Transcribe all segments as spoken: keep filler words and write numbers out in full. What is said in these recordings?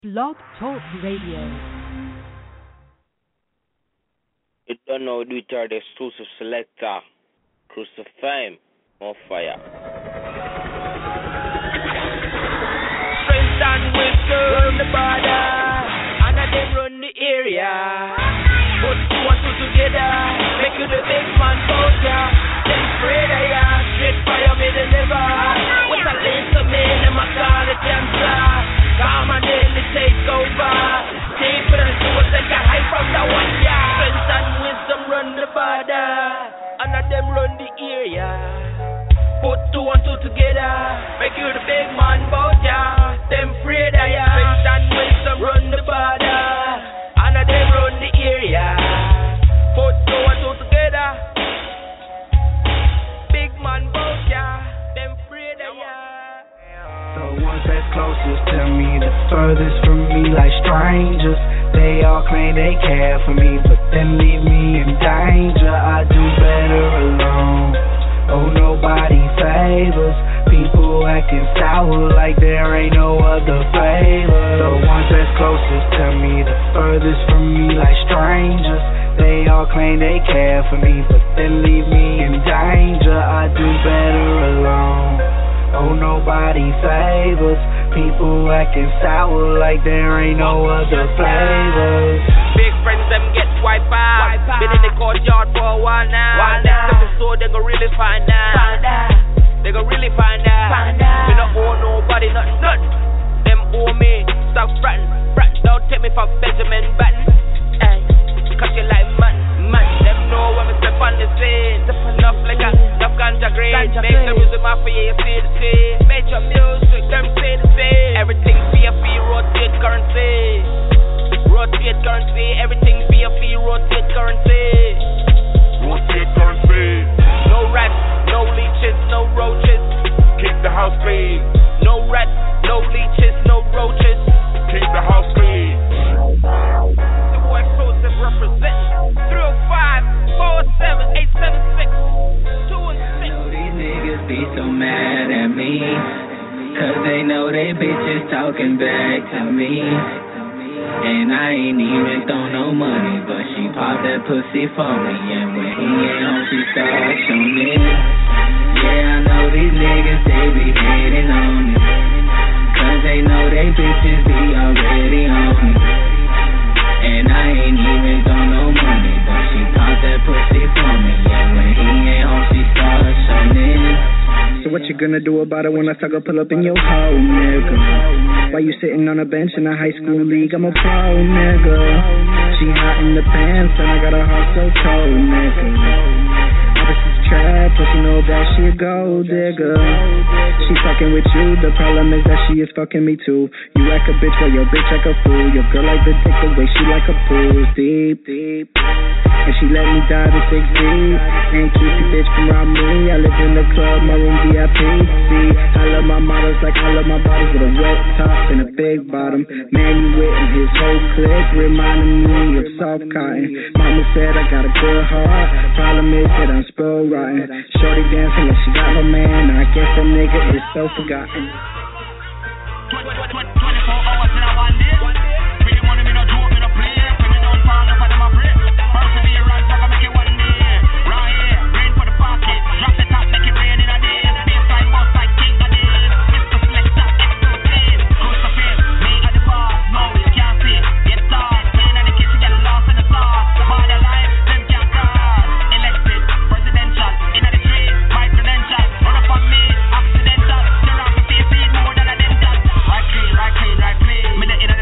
Blog Talk Radio. You don't know, do it are the exclusive selector. Crucify more fire. Strength and wisdom run the border, and I them run the area. Put two and two together, make you the big man soldier. Then pray that ya straight fire me deliver. What's a lane to me, them I call it cancer. Come and then they take over. Deeper than suicide, got high from the one yard. Strength and wisdom run the border, and I them run the area. Put two and two together, make you the big man soldier. Them pray that ya strength and wisdom run the border, and I them run the area. Put two and two together, big man soldier. Them pray that ya. The ones that's closest to me, the furthest from me, like strangers. They all claim they care for me, but then leave me in danger. I do better alone. Oh, nobody favors. People acting sour like there ain't no other flavor. The ones that's closest to me, the furthest from me, like strangers. They all claim they care for me, but then leave me in danger. I do better alone. Oh, nobody favors. People acting sour like there ain't no other flavors. Big friends, them get wiped out. Been in the courtyard for a while now. While Next episode, they gon' really find out. They gon' really find out. We don't owe nobody nothing, nothing. Them owe me. Stop frontin', frontin'. Don't take me for Benjamin Button. Ay, cause you like man, man. Them know when we step on the scene. Enough like a, enough ganja grade. Make the music mafia, you see the scene. Major music, them say the same. Everything via fee, rotate currency. Rotate currency, everything via fee, rotate currency. Rotate currency. No rats, no leeches, no roaches. Keep the house clean. No rats, no leeches, no roaches. Keep the house clean. The boy Joseph representing three oh five, four oh seven, eight seven six, two and six. I know these niggas be so mad at me, cause they know they bitches talking back to me. And I ain't even throw no money, but she popped that pussy for me. And when he ain't home, she starts showing it. Yeah, I know these niggas, they be hating on me, cause they know they bitches be already on me. And I ain't even throw no money, but she popped that pussy for me. And when he ain't home, she starts showing it. So what you gonna do about it when I start to pull up in your home, nigga? Why you sitting on a bench in a high school league? I'm a pro, nigga. She hot in the pants and I got her heart so cold, nigga. Opposites trap, but you know that she a gold digger. She fucking with you, the problem is that she is fucking me too. You like a bitch, but your bitch like a fool. Your girl like the dick, the way she like a pool. Deep, deep. And she let me dive in six deep. And keep the bitch from around me. I live in the club, my room V I P. See, I love my models like I love my bodies with a wet top and a big bottom. Man, you with and his whole clique reminding me of soft cotton. Mama said I got a good heart. Problem is that I'm spoiled rotten. Shorty dancing like she got no man. I guess that nigga is so forgotten. twenty-four hours in a one day. With the money, me no joke, me no play. When me don't fall off, I them a break. Perseverance, I gonna make it one day. Right here, rain for the pocket. Drop the top, make it rain in a day. Baseline boss like King of Days. Mister Selector, exclusive. Crucifix, me at the bar. No, you can't see. Get lost. Playing in the kitchen, get lost in the sauce. About the life, them can't cross. Elected, presidential. In the street, my credential. Run up on me, accidental. You're off the face, more than a dental. Right clean, right clean, right clean. Me the inner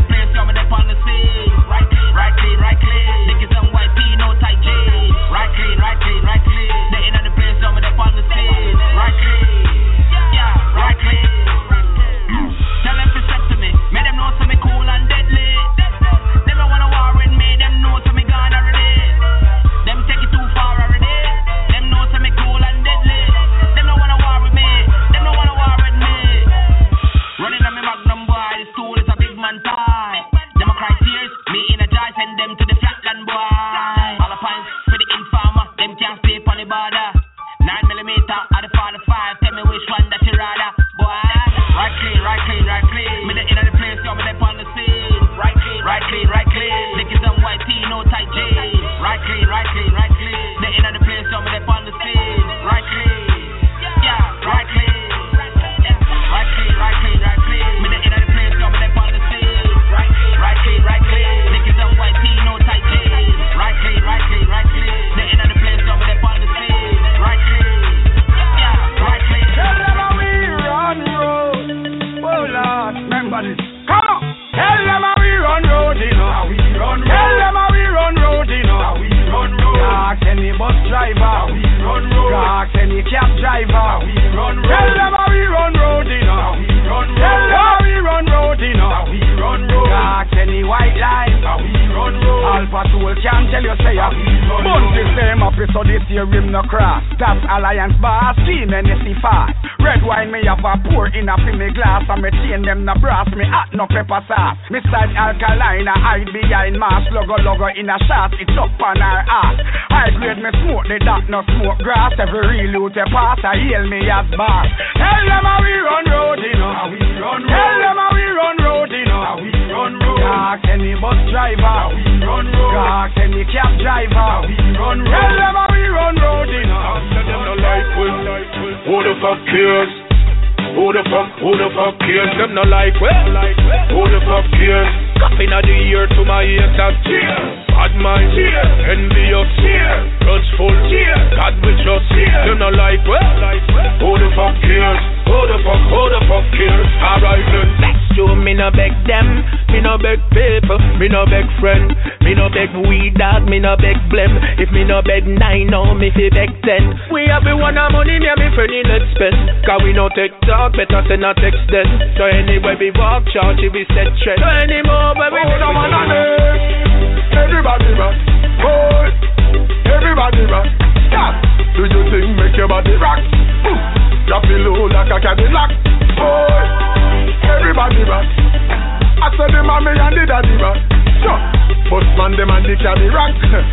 cab driver. We run road. Tell them how we run road, you know. We run road. Tell them how we run road, you know. We run road. Dark any white line. We run road. All patrol can tell you say we run road. Bunty same up so this year rim no cross. That's Alliance bar scheme and you see fast. Red wine me have a pour in a fi me glass and me chain them no brass. Me hot no pepper sauce. Me side alkaline a hide behind mask. Logo logo in a shot. It's up on our ass. High grade me smoke the dark no smoke grass. Every real loot a pass I hail me as boss. Tell them how we run road, you know. How we run road. Tell them how we run road, you know. How we run road. Dark any bus driver. How we run road. Dark any cab driver. How we run road. Tell them how we run road, you know. Tell them no like we. Who the fuck cares? Who the fuck? Who the fuck cares? Them no like we. Who the fuck cares? Copping of the year to my ears that cheer. Bad mind, cheer. Envious, cheer. Grudgeful, cheer. God we trust, cheer. Them no like we. Who the fuck cares? Who the fuck? Who the fuck cares? Alright then. Next to me no beg them. Me no beg people. Me no beg friend. Me no beg weed dog. Me no beg blem. If me no beg nine, no me fi beg ten. We have the one of money, me and me friend in let's spend. Cause we no take talk, better send a text then. So anywhere we walk, charge we set trend. So anymore where we don't wanna live. Everybody rock, boy. Everybody rock. Yeah. Do you think make your body rock? Ooh. Drop it low like a Cadillac, boy. Everybody rock. I said the mommy and the daddy rock. Sure. But man them and the caddy rock.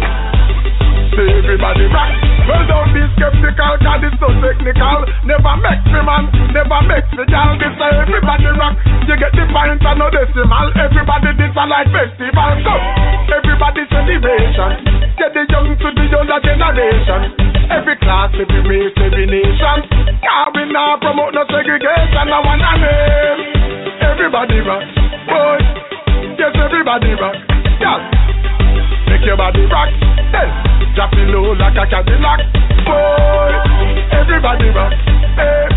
Say everybody rock. Well don't be skeptical, cause it's so technical. Never make me man, never make me gal. This say everybody rock. You get the point and no decimal. Everybody this a like festival. So everybody celebration. Get the young to the younger generation. Every class, every race, every nation. Cause we now promote no segregation. I want a name. Everybody rock, boy. Yes, everybody rock. Yes. Make your body rock. Hey. Drop it low like a Cadillac, boy. Everybody rock. Hey.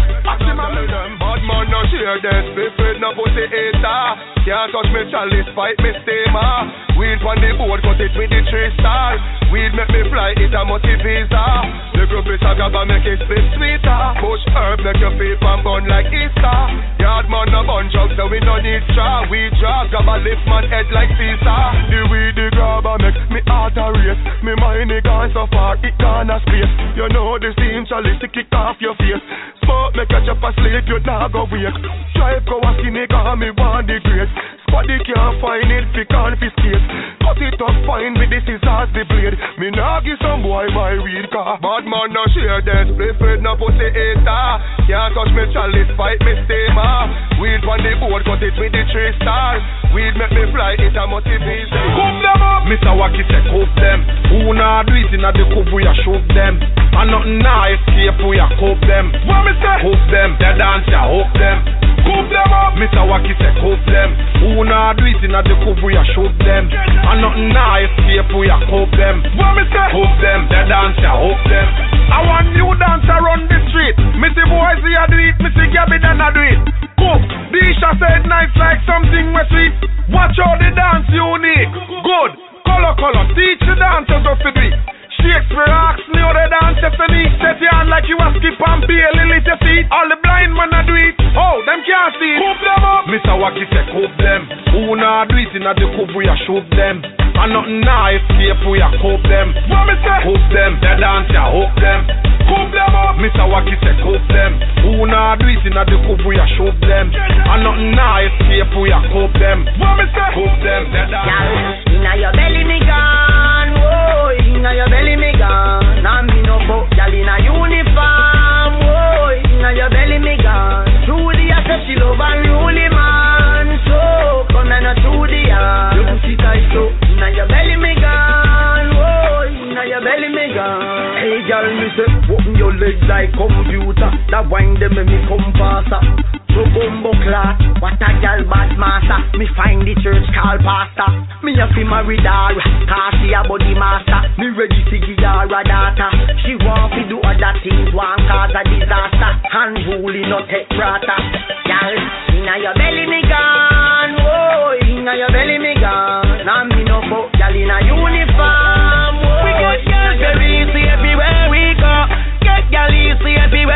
Bad man no share this. Be afraid no pussy hater. Can't touch me chalice, fight me steamer. Weed on the board, cut it with the three star. Weed make me fly, it a multi visa. The group is a gaba, make it split sweeter. Push herb, make your feet pan bun like Easter. Yard man no bun drugs, so we no need straw. We draw, gaba lift man head like Caesar. The weed the grabber make me heart a race. Me mind it gone so far, it gone a space. You know the steam chalice, kick off your face. Smoke make a chop asleep, you nah go wake. Drive go a skinny, cause me want the grace. Squaddy can't find it, fi confiscate. Cut it up fine with the scissors, the blade. Me nah give some boy my weed car. Bad man no share this, play afraid no pussy hater. Can't touch me chalice, fight me steamer. Weed on the board, cut it with the three star. Weed make me fly, it a motivate. Coop them up, Mister Wacky say coop them. Who nah do it inna the coop, we a shoot them. And nothing nah escape, we a coop them. What me say? Coop them, they dance ya, hope them. Coop them up, Mister Wacky say coop them. Who nah do it inna the coop, we a shoot them. And nothing nah escape, we a coop them. What me say? Coop them, they dance ya, hope them. I want new dancer run the street. Missy boys here do it, Missy Gabby done a do it. Coop, the Isha said nice like something we sweet. Watch how the dance unique. Good, color color, teach the dancers how to do it. Shakespeare asks me how the dance technique. Set your hand like you a skip and barely lift your feet. All the blind man a do it. Oh, them can't see it. Coop them up. Mister Wacky say coop them. Who nah do it inna the coop, we a shoot them. And nothing nah escape, we a coop them. What me say? Coop them, they dance ya, hook them. Coop them up. Mister Wacky say coop them. Who nah do it inna the coop, we a shoot them. And nothing nah escape, we a coop them. What me say? Coop them, they dance ya. Inna your belly me gone, whoa. Inna your belly me gone. Now me no go, y'all inna uniform, whoa. Inna your belly me gone. Trudy I say she love unruly man, so come and a Trudy ah. You pussy tight so. Inna your belly me gone, whoa. Inna your belly me gone. Hey girl, me say open your legs like computer. That wine them make me come faster. So bumbo class, what a girl bad master. Me find the church call pastor. Me a fi marry her, cause she a body master. Me ready to give her a daughter. She want to do other things, want cause a disaster. Unruly no take prata. Girl, inna your belly me gone, whoa. Inna your belly me gone. Now me no fuck girl inna uniform, whoa. We get girls very easy everywhere we go. Get girl easy everywhere.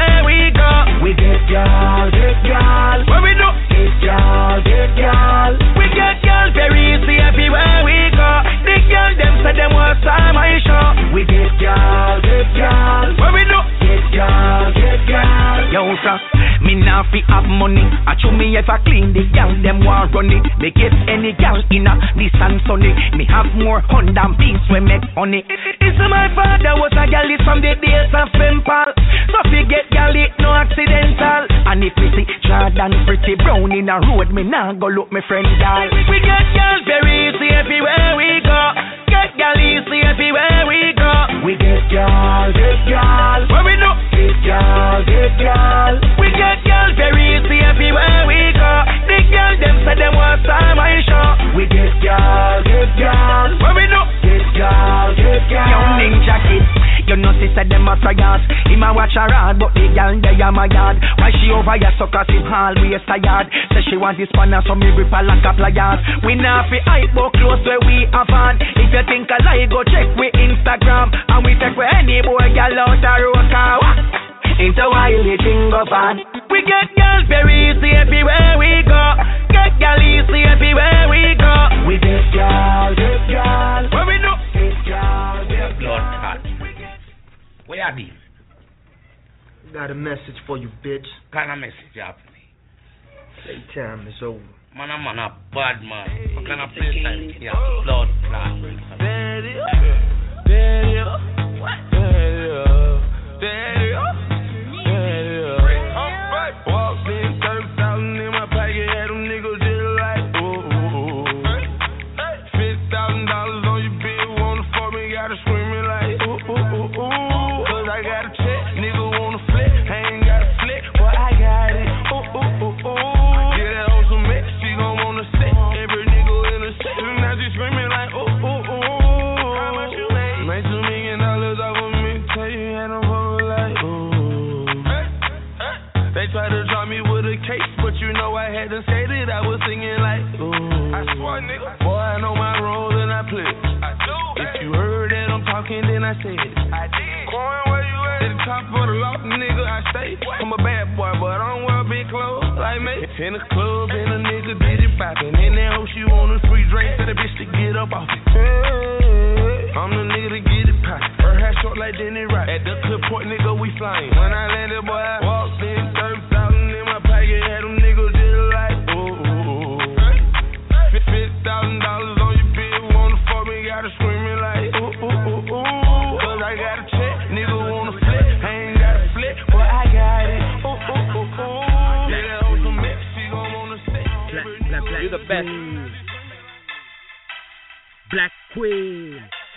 money. Me get any gal in a Nissan Sunny. Me have more Honda beans we make honey. It's my father was a gal from the days of Pempal. So fi get gal it no accidental. And if we see Jordan pretty brown in a road, me nah go look me friend gal. We get gal very easy everywhere we go. Get gal easy everywhere we go. We get gal, get gal. Where we know? Get gal, get gal. We get gal very easy everywhere we go. The gal them say them want time I show. We get gal, get gal. Where we know? Get gal, get gal. Young ninja kid, you know she said them a tryouts. Him a watch her hard, but the gal they a my yard. Why she over here so cause him always tired. Say she want this spanner so me grip her like a pliers. We not fi hype but close where we have on. If you think a lie, go check we Instagram. And we take where any boy gal out the road car. Into while the thing go on. We get girls very easy everywhere we go. Get gal easy everywhere we go. We get gal, get gal. Where we know? Get gal, get Lord God. Where are these? Got a message for you, bitch. Kind of message you have for me? Playtime is over. Man, I'm man, a bad man. What kind of playtime here? Lord God. Daddy, daddy, what? Daddy, daddy, daddy. Walked in, thirty thousand in my pocket, had them niggas just like, ooh, ooh, ooh. Fifty thousand dollars on your bill, wanna fuck me, gotta screaming like, ooh, ooh, ooh, ooh. Cause I got a check, nigga wanna flip, I ain't got a flip, but I got it, ooh, ooh, ooh, ooh. Get that hoe some mix, she gon' wanna sit, every nigga in the city, now she screaming like, ooh, ooh, ooh. How much you made? Made two million dollars off of me, tell you had them fucking like, ooh. They tried to drop me with a case, but you know I had to say that I was singing like, ooh. I swear, nigga. Boy, I know my role and I play it. I do. If you heard that I'm talking, then I said it. I did. Coin, where you at? At the top of the loft, nigga, I stay. I'm a bad boy, but I don't wear big clothes like me. In the club, and a nigga did it poppin'. In that hoe, she want a free drink, tell the bitch to get up off it. Hey, I'm the nigga to get it poppin'. Her hair short like Denny Rock. At the clip point, nigga, we flying. When I landed, boy, I walked in, thirty thousand in my pocket, had them niggas just like, ooh, ooh, ooh. Fifty thousand dollars on your bill, wanna fuck me, gotta screaming like, ooh, ooh, ooh, ooh. Cause I got a check, nigga wanna flip, I ain't got a flip, but I got it, ooh, ooh, ooh, ooh. Yeah, that on some mix, she gon' wanna sit. Black, black, black. You're the best. Black Queen.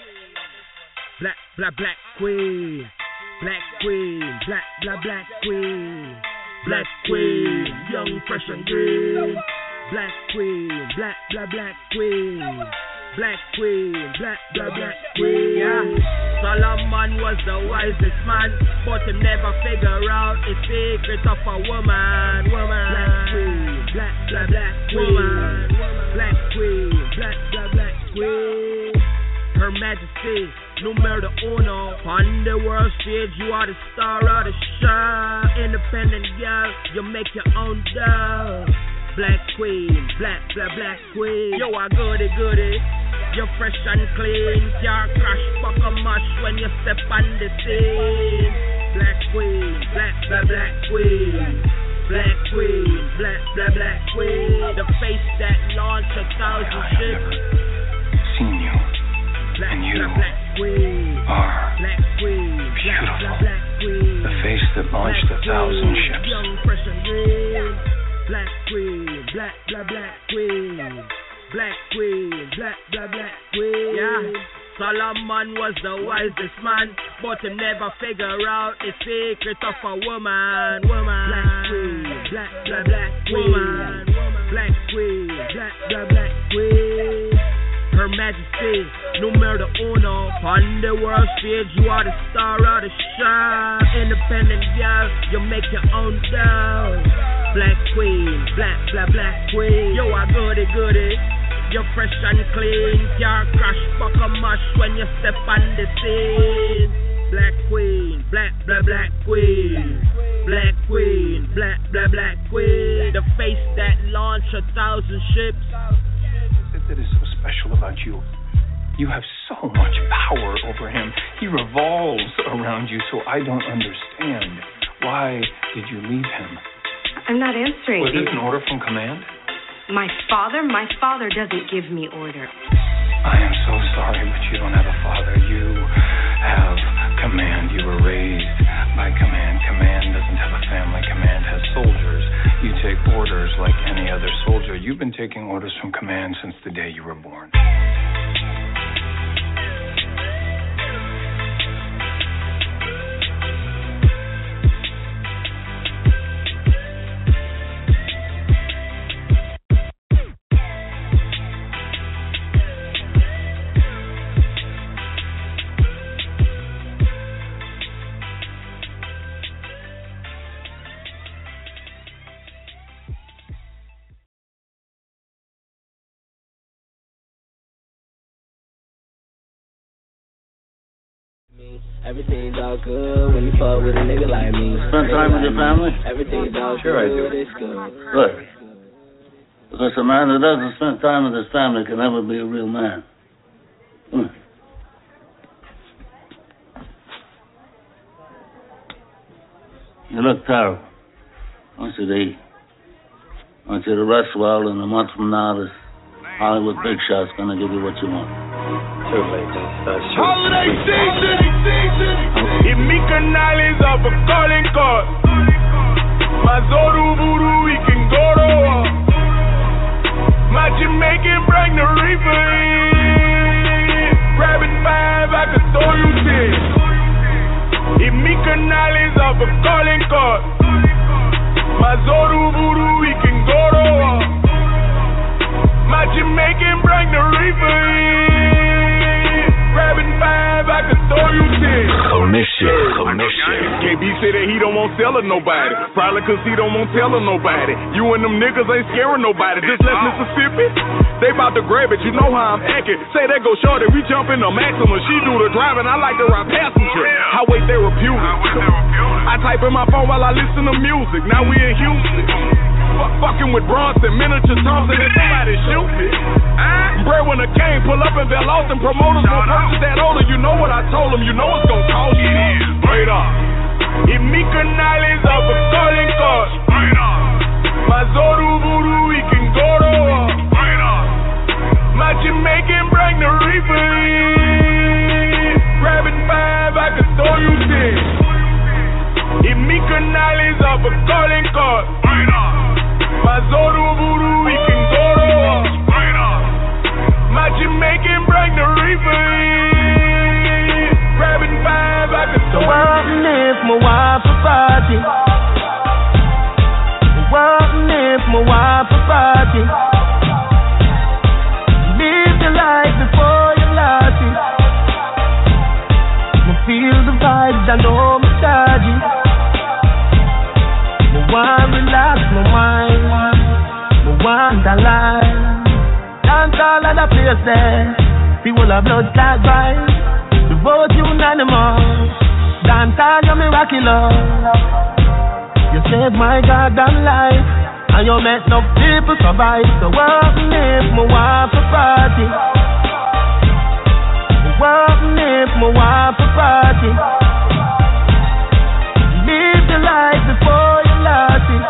Black, black, black Queen. Black Queen. Black, black, black Queen. Black Queen. Young, fresh and green. Black Queen. Black, black, black Queen. Black Queen. Black, black, black Queen. Yeah. Solomon was the wisest man, but he never figure out the secret of a woman. Woman. Black Queen. Black, black, black Queen. Black Queen. Black, black, black Queen. Her Majesty, numero uno. On the world stage, you are the star of the show. Independent girl, you make your own dough. Black Queen, black, black, black Queen. You are goody goody. You're fresh and clean. Your crash fuck a mush when you step on the scene. Black Queen, black, black, black Queen. Black Queen, black, black, black Queen. The face that launched a thousand ships. Seen you. Black, and you black, black Queen. are Black Queen, beautiful. Black, black Queen. The face that launched Black a thousand Queen, ships. Young, fresh and green. Black Queen, black, black, black Queen. Black Queen, black, black, black Queen. Yeah. Solomon was the wisest man, but he never figure out the secret of a woman. Woman. Black Queen, black, black, black Queen. Black Queen, black, black, black Queen. Her Majesty, numero uno. On the world stage, you are the star of the show. Independent girl, you make your own dough. Black Queen, black, black, black Queen. You are goody goody. You're fresh and clean. Your crash fuck a mush when you step on the scene. Black Queen, black, black, black Queen. Black Queen, black, black, black Queen. The face that launched a thousand ships. That is so special about you. You have so much power over him. He revolves around you, so I don't understand. Why did you leave him? I'm not answering. Was it an order from command? My father? My father doesn't give me orders. I am so sorry, but you don't have a father. You have command. You were raised by command. Command doesn't have a family. Command has soldiers. You take orders like any other soldier. You've been taking orders from command since the day you were born. Everything's all good when you fuck with a nigga like me. Spend time with your family? Everything's all sure good. I do. It's good. Good. Because a man who doesn't spend time with his family can never be a real man. Hmm. You look terrible. I want you to eat. I want you to rest well, and a month from now, this Hollywood big shot's gonna give you what you want. True, mate. That's true. Holiday season, season. If me canales of a calling card, my Zoru Voodoo, we can go to war. My Jamaican bring the reaper in. Grabbing five, I could throw you ten. If me canales of a calling card, my Zoru Voodoo, we can go to war. My Jamaican bring the reaper in. Grabbing five, I could throw you ten. Commission, commission. K B say that he don't want to tell her nobody. Probably cause he don't want to tell her nobody. You and them niggas ain't scaring nobody. Just left Mississippi. They bout to grab it, you know how I'm acting. Say that go shorty, we jump in the Maxima. She do the driving, I like to ride passenger. Highway therapeutic. I type in my phone while I listen to music. Now we in Houston. Fuck fucking with Bronson, miniature Thompson, and somebody shoot me. Bray when the cane pull up in Bell Austin, promoters gon' purchase that older. You know what I told them, you know it's gon' cost you. Straight up. If me canales of a calling card, my Zoru Voodoo, we can go to war. My Jamaican bring the reaper in. Grabbing five, I could throw you ten. If me canales of a calling card, my Zoru Voodoo, we can go to war. My Jamaican bring the reaper in. Grabbing five, I could throw you ten. If my wife a party, what if my wife a party? Live the life before you lost it. I feel the vibes, I know my charging. I want to relax my mind, I want to lie. Dance all of the place there, people of blood clot vibes. The vote unanimous. Dance all you miraculous. You saved my goddamn life, and you make no people survive. So what if my wife a party? What if my wife a party? Live the life before you lost it.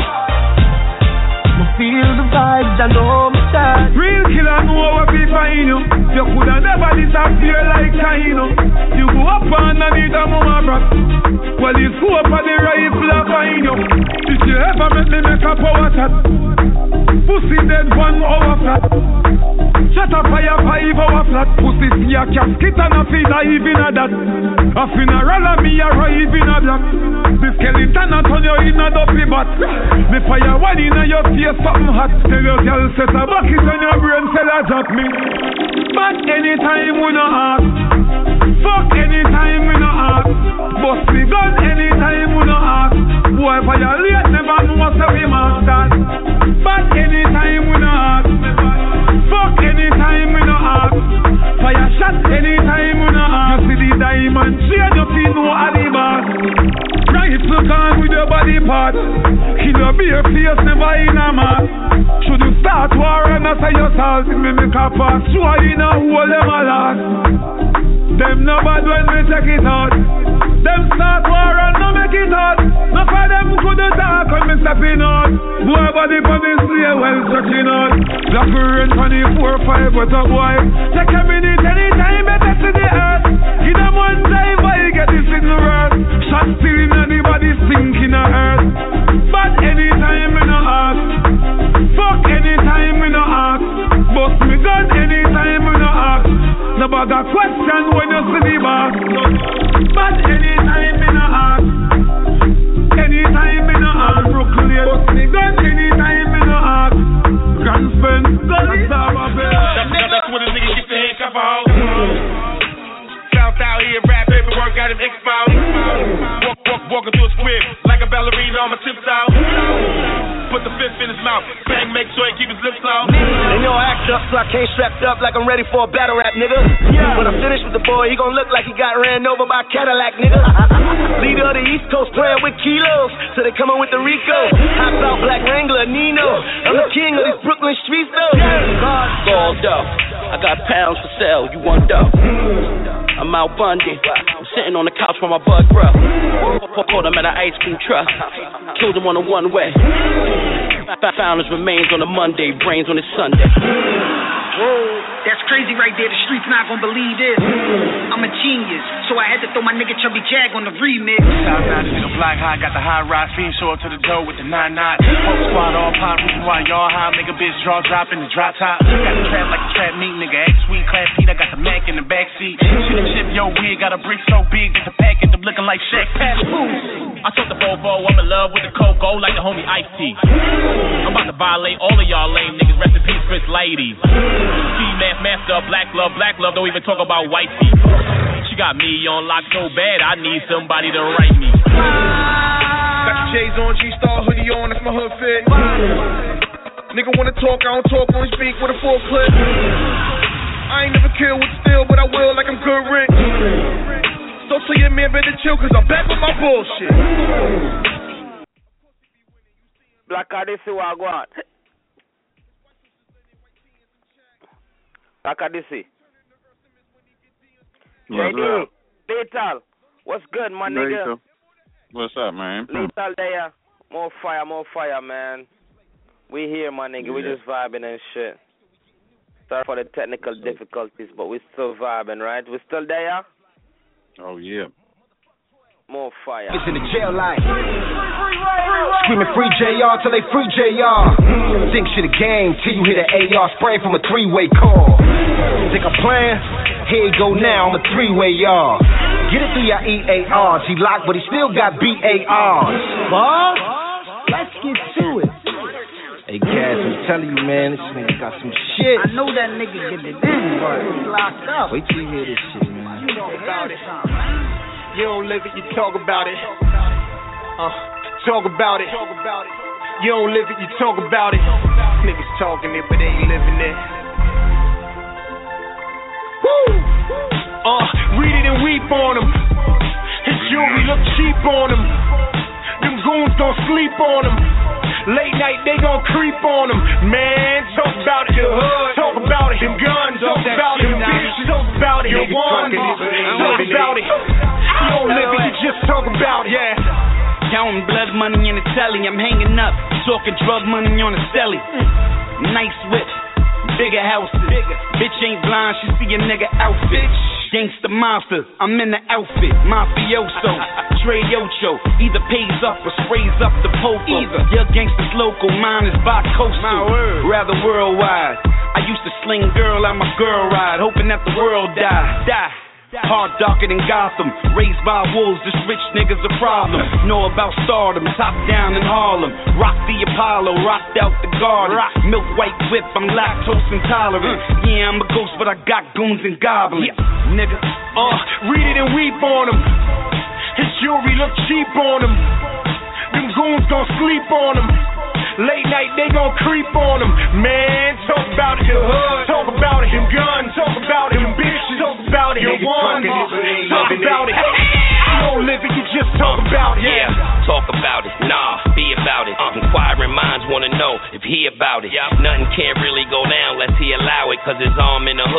I feel the vibes, I know my style. Real killer know what we find you. You coulda never disappear like China. You go up underneath a mama rock. Well, you go up on the rifle and find you. If you ever make me make a power shot, pussy dead one hour flat. Shut up fire five hour flat. Pussy see a casket and a feed a even a that. A funeral and me arrive in a black. The skeleton and turn you in a dopey bat. Me fire one in a your face something hot. Tell your girl set a bucket on your brain cell a drop me. But anytime we no ask. Fuck anytime we no ask. Bust me gun anytime we no ask. Boy violate never know say we must start. But anytime we no ask. Fuck anytime we no ask. Fire shot anytime we no ask. You see the diamond chain you see no alibas. Rifle gun with your body part. Kill your bare face never in a mask. Should you start war and I say your salt. Me make a pass through in a hole them a last. Them no bad when we check it out. Them start war and no make check it out. No for them couldn't talk when me stepping out. Boy body for this slave well stretching out. Black rain twenty-four five with a boy. Take a minute anytime better to the earth. Give them one time while you get this signal right. Shot stealing anybody sinking a earth. But anytime me no ask. Fuck anytime me no ask. Bust me gun anytime me no ask. No bag a question when you see the boss. But anytime me no ask. Anytime me no ask. Brooklyn bust me gun anytime me no ask. Grand spend gonna stop a bit. That's when a nigga get the handcuff on. South out here rap paperwork got him exposed. Walk, walk, walking through a square like a ballerina on my tips out. Put the fist in his mouth, bang, make sure he keep his lips on. And yo, act up, so I came strapped up like I'm ready for a battle rap, nigga. Yeah. When I finish with the boy, he gon' look like he got ran over by a Cadillac, nigga. Leader of the East Coast, playing with kilos, so they coming with the Rico. Hot out Black Wrangler, Nino. I'm the king of these Brooklyn streets, though. Gold up, I got pounds for sale, you want dough. I'm out Bundy, I'm sitting on the couch with my bug bro. Caught him at an ice cream truck, killed him on a one way. Found his remains on a Monday, brains on a Sunday. Whoa, that's crazy right there. The streets not gonna believe this. I'm a genius, so I had to throw my nigga Chubby Jag on the remix. Southside nigga block high, got the high rise, fiend show up to the door with the nine knot. Whole squad all pop, reason why y'all high, make a bitch draw drop in the drop top. Got the trap like a trap meat, nigga. X sweet class heat, I got the Mac in the backseat. Shit and chip, yo weird, got a brick so big that the pack end up looking like Shaq. Pass I took the Bobo, I'm in love with the Coco, like the homie Ice-T. I'm about to violate all of y'all lame niggas. Rest in peace, Chris ladies. Math master, black love, black love. Don't even talk about white people. She got me on lock so bad, I need somebody to write me. Got the J's on, G-Star hoodie on, that's my hood fit. Nigga wanna talk, I don't talk, only speak with a full clip. I ain't never killed with steel, but I will like I'm good Rick. So tell your man better chill, cause I'm back with my bullshit. Black Odyssey, what I want? Black Odyssey. What's J D, up? Lethal, what's good, my nigga? Lethal. What's up, man? Lethal there. More fire, more fire, man. We here, my nigga. Yeah. We just vibing and shit. Sorry for the technical difficulties, but we still vibing, right? We still there? Oh, yeah. More fire. It's in the jail line. Screaming free J R till they free J R. Think shit a game till you hit an A R spray from a three-way call. Think I'm playing? Here you go now, I'm a three-way y'all. Get it through your E A Rs. He locked, but he still got B A Rs. Boss, let's get to it. Hey, Cass, I'm telling you, man, this nigga got some shit. I know that nigga get it in, but he locked up. Wait till you hear this shit, man. You know about it. You don't live it, you talk about it. Uh, talk about it. You don't live it, you talk about it. Niggas talking it, but they ain't living it. Woo! Uh, read it and weep on them. His jewelry look cheap on him. Them goons gon' sleep on him. Late night, they gon' creep on him. Man, talk about it. The hood, talk about it. Them guns, talk about it. Them bitches, talk about it. Your one, talk about it. You don't live it, you just talk about it. Yeah. Counting blood money in the telly, I'm hanging up. Talking drug money on the celly. Nice whip, bigger houses. Bitch ain't blind, she see a nigga outfit. Gangsta monster, I'm in the outfit. Mafioso, Trey Ocho. Either pays up or sprays up the popo. Your gangsta's local, mine is bi-coastal. Rather worldwide. I used to sling girl on my girl ride, hoping that the world die. Die. Heart darker than Gotham, raised by wolves, this rich nigga's a problem. Know about stardom, top down in Harlem. Rock the Apollo, rocked out the garden. Milk white whip, I'm lactose intolerant. Yeah, I'm a ghost, but I got goons and goblins. Nigga, uh, read it and weep on him. His jewelry look cheap on him. Them goons gon' sleep on him. Late night, they gon' creep on him. Man, talk about it. The hood, talk about it. Them guns, talk about it. Them bitches, talk about it. Your one, talk about it. You don't live it, you just talk about it. Yeah, talk about it. Nah, be about it. Inquiring minds wanna know if he about it. Nothing can't really go down unless he allow it, cause his arm in the hood is as strong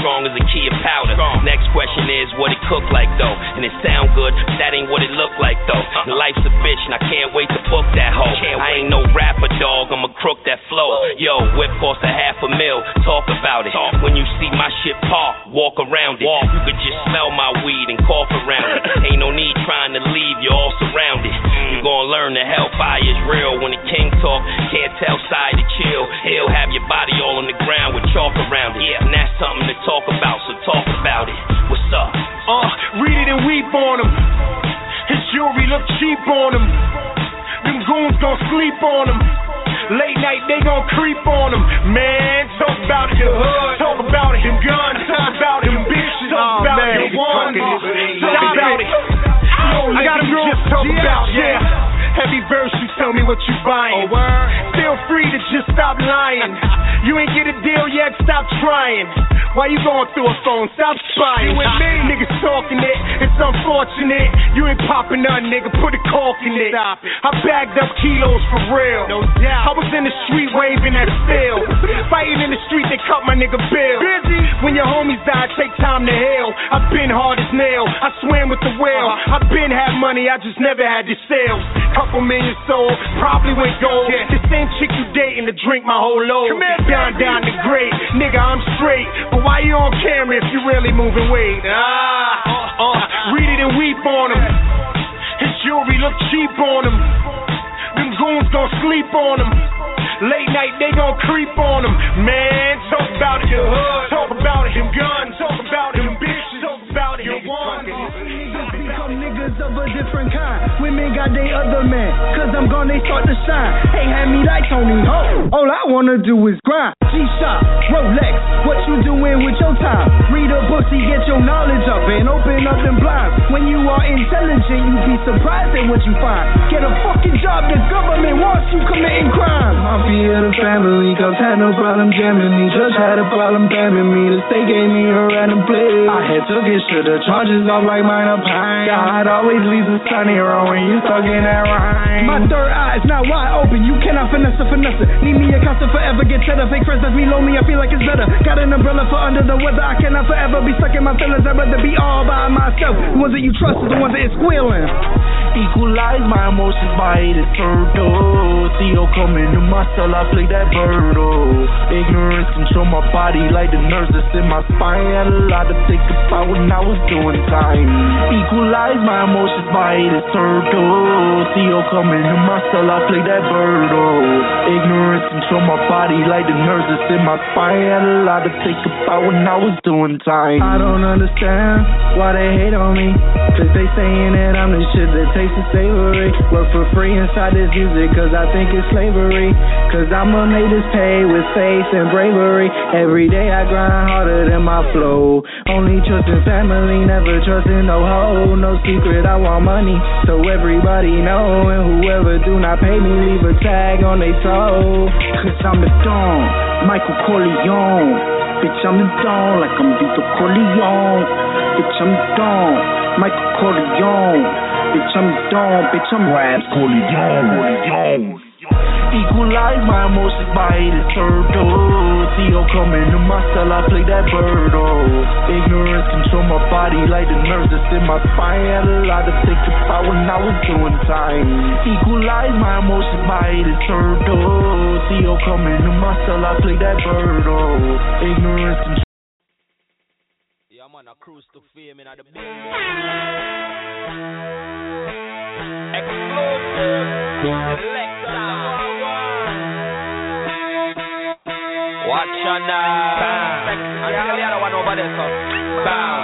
strong as a key of powder. Next question is what it cook like though, and it sound good, but that ain't what it look like though. And life's a bitch, and I can't wait to book that hoe. I ain't no rapper dog, I'm a crook that flow. Yo, whip cost a half a mil, talk about it. When you see my shit park, walk around it. You could just smell my weed and cough around it. Ain't no need trying to leave, you're all surrounded. You gon' learn the hellfire is real. When the king talk, can't tell side to chill. He'll have your body all on the ground with chalk around it. Yeah, and that's something to talk about, so talk about it. What's up? Uh, read it and weep on him. His jewelry look cheap on him. Them goons gon' sleep on him. Late night they gon' creep on him. Man, talk about it, the hood. Talk about it, him guns. Talk about it, him bitches. Talk about it, him ones. Talk about it. I got him just talk about it. Yeah. Heavy verse, you tell me what you buying. Feel free to just stop lying. You ain't get a deal yet, stop trying. Why you going through a phone? Stop spying. You with me? Niggas talking it, it's unfortunate. You ain't popping nothing, nigga, put a cork in it. Stop it. I bagged up kilos for real. No doubt. I was in the street waving that steel. Fighting in the street, they cut my nigga bill. Busy. When your homies die, take time to heal. I've been hard as nail, I swam with the whale. I've been had money, I just never had the sales. Couple million sold, probably went gold. Yeah. The same chick you dating to drink my whole load. Come here, down, down the grade. Nigga, I'm straight. But why you on camera if you really moving weight? Ah, uh, uh, read it and weep on him. His jewelry look cheap on him. Them goons gon' sleep on him. Late night they gon' creep on him. Man, talk about it, your hood. Talk about it, him guns. Talk about it, him bitches. Talk about it, him ones. Become niggas of a different kind. Women got they other men, cause I'm gone, they start to shine. Ain't had me like Tony Ho. All I wanna do is grind. G-Shock, Rolex, what you doing with your time? Read a book to get your knowledge up and open up them blinds. When you are intelligent, you be surprised at what you find. Get a fucking job, the government wants you committing crime. Mafia the family, cause had no problem jamming me. Just had a problem damning me. The state gave me a random play. I had to get to the charges off like minor pine. God always leaves a sunny road when you stuck in that rhyme. My third eye is not wide open, you cannot finesse a finesse. Need me a constant forever, get cheddar. Fake friends, that's me lonely, I feel like it's better. Got an umbrella for under the weather, I cannot forever be stuck in my feelings. I'd rather be all by myself. The ones that you trust is the ones that is squealing. Equalize my emotions by the turtle. See you coming to my cell, I play that birdo. Ignorance control my body like the nerves that's in my spine. Had a lot to think about when I was doing time. Equalize my emotions by the turtle. See you coming to my cell, I play that birdo. Ignorance control my body like the nerves that's in my spine. Had a lot to think about when I was doing time. I don't understand why they hate on me, cause they saying that I'm the shit that tastes the savory. Work for free inside this music cause I think it's slavery. Cause I'ma make this pay with faith and bravery. Every day I grind harder than my flow. Only trusting family, never trusting no hoe. No secret, I want money, so everybody know. And whoever do not pay me, leave a tag on they toe. Cause I'm the Don, Michael Corleone. Bitch, I'm the Don, like I'm Vito Corleone. Bitch, I'm the Don, Michael Corleone. Bitch, I'm the Don, bitch, I'm Raps Corleone. Equalize my emotions by the turtle. See you coming to my cell, I play that birdo. Ignorance control my body like the nerves that's in my spine. Had a lot to think about when I was doing time. Equalize my emotions by the turtle. See you coming to my cell, I play that birdo. Ignorance control. Yeah, man, I cruise to fame in the building. Explosive selector. Watch on now. I tell you, I don't want nobody else. Bow.